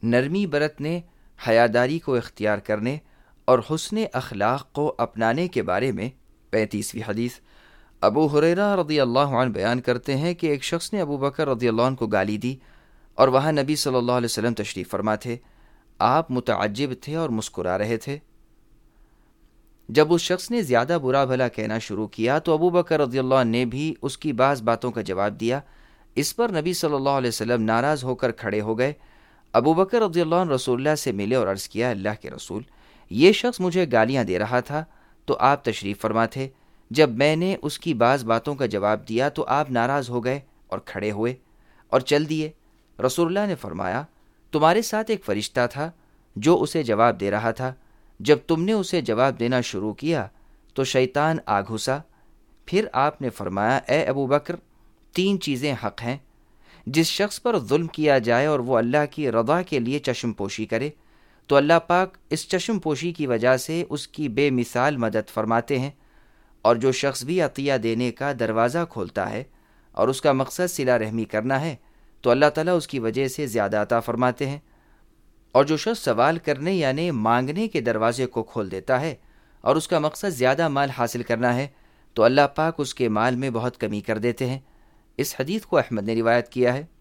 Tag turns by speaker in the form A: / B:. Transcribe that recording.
A: نرمی برتنے، حیاداری کو اختیار کرنے اور حسن اخلاق کو اپنانے کے بارے میں 35ویں حدیث۔ ابو ہریرہ رضی اللہ عنہ بیان کرتے ہیں کہ ایک شخص نے ابو بکر رضی اللہ عنہ کو گالی دی اور وہاں نبی صلی اللہ علیہ وسلم تشریف فرما تھے۔ آپ متعجب تھے اور مسکرا رہے تھے۔ جب اس شخص نے زیادہ برا بھلا کہنا شروع کیا تو ابو بکر رضی اللہ عنہ نے بھی اس کی بعض باتوں کا جواب دیا۔ اس پر نبی صلی اللہ علیہ وسلم ناراض ہو کر کھڑے ہو گئے۔ ابو بکر رضی اللہ عنہ رسول اللہ سے ملے اور عرض کیا، اللہ کے رسول، یہ شخص مجھے گالیاں دے رہا تھا تو آپ تشریف فرما تھے۔ جب میں نے اس کی بعض باتوں کا جواب دیا تو آپ ناراض ہو گئے اور کھڑے ہوئے اور چل دیے۔ رسول اللہ نے فرمایا، تمہارے ساتھ ایک فرشتہ تھا جو اسے جواب دے رہا تھا۔ جب تم نے اسے جواب دینا شروع کیا تو شیطان آ گھسا۔ پھر آپ نے فرمایا، اے ابو بکر، 3 چیزیں حق ہیں۔ جس شخص پر ظلم کیا جائے اور وہ اللہ کی رضا کے لیے چشم پوشی کرے تو اللہ پاک اس چشم پوشی کی وجہ سے اس کی بے مثال مدد فرماتے ہیں، اور جو شخص بھی عطیہ دینے کا دروازہ کھولتا ہے اور اس کا مقصد صلہ رحمی کرنا ہے تو اللہ تعالیٰ اس کی وجہ سے زیادہ عطا فرماتے ہیں، اور جو شخص سوال کرنے یعنی مانگنے کے دروازے کو کھول دیتا ہے اور اس کا مقصد زیادہ مال حاصل کرنا ہے تو اللہ پاک اس کے مال میں بہت کمی کر دیتے ہیں۔ اس حدیث کو احمد نے روایت کیا ہے۔